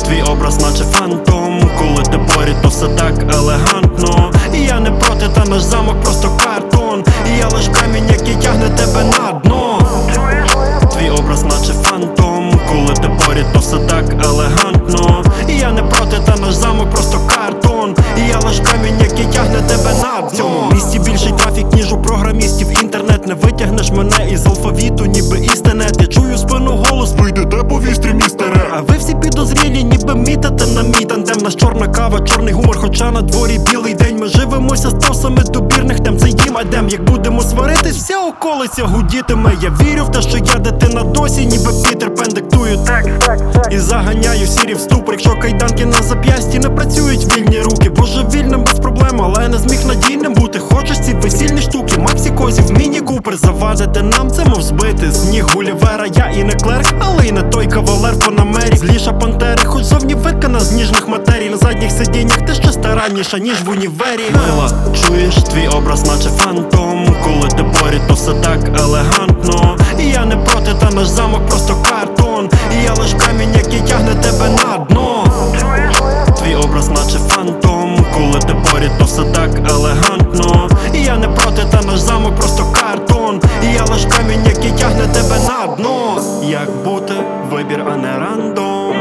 твій образ наче фантом. Коли ти поряд, то все так елегантно. І я не проти, та наш замок просто картон. І я лиш камінь, який тягне тебе на дно. Твій образ наче фантом. Коли ти поряд, то все так елегантно. І я не проти, та наш замок просто картон. І я лиш камінь, який тягне тебе на дно. В цьому місті більший трафік, ніж у програмістів. Інтернет, не витягнеш мене із алфавіту, ніби істинет. Я чую спину голос: вийдете по вістрі, містере. А ви всі підозрілі, ніби мітите на мій тандем. Наш чорна кава, чорний гумор, хоча на дворі білий день. Ми живемося стосами добірних тем, це їм адем. Як будемо сваритись, вся околиця гудітиме. Я вірю в те, що я дитина досі, ніби Пітер Пен диктую текст. І заганяю сірі в ступор. Якщо кайданки на зап'ясті не працюють вільні руки. Божевільним без проблем, але не зміг надійним бути. Хочеш ці весільні штуки, Максі Козів, Міні Купер. Завадити нам, це мов збити з ніг Гулівера. Я і не клерк, але й не той кавалер Панамері. Зліша пантери, хоч зовні викана з ніжних матерій. На задніх сидіннях ти ще старанніша, ніж в універі. Мила, чуєш, твій образ наче фантом. Коли ти поряд, то все так елегантно. І я не проти, та наш замок просто картон. І я лиш камінь, який тягне тебе на дно. Твій образ наче фантом. Коли ти поряд, то все так елегантно. І я не проти, та наш замок просто картон. І я лиш камінь, який тягне тебе на дно. Як бути? Вибір, а не рандом.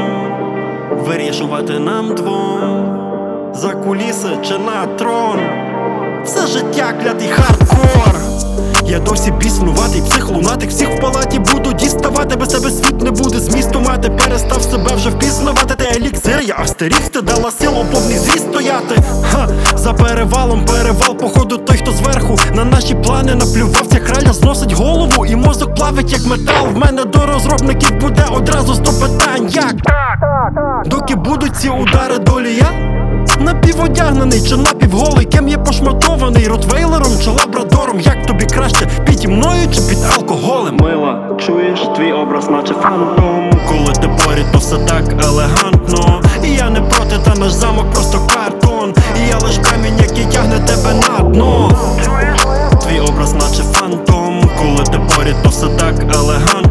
Вирішувати нам двом. За куліси чи на трон. Все життя клятий хардкор. Я досі біснуватий психлунатик. Всіх в палаті буду діставати. Без тебе світ не буде змісту мати. Перестав себе вже впізнавати. Ти еліксир, я астеріг, ти дала силу повний зріст стояти. Ха, за перевалом перевал, походу той, хто зверху на наші плани наплював. Ця краля зносить голову і мозок плавить як метал. В мене до розробників буде одразу 100 питань. Як? Доки будуть ці удари долі, я напіводягнений чи напівголий? Ким я пошматований? Ротвейлером чи лабрадором? Як тобі краще, під мною чи під алкоголем? Мила, чуєш, твій образ наче фантом. Коли ти поряд, то все так елегантно. І я не проти, та наш замок просто картон. І я лиш камінь, який тягне тебе на дно. Твій образ наче фантом. Коли ти поряд, то все так елегантно.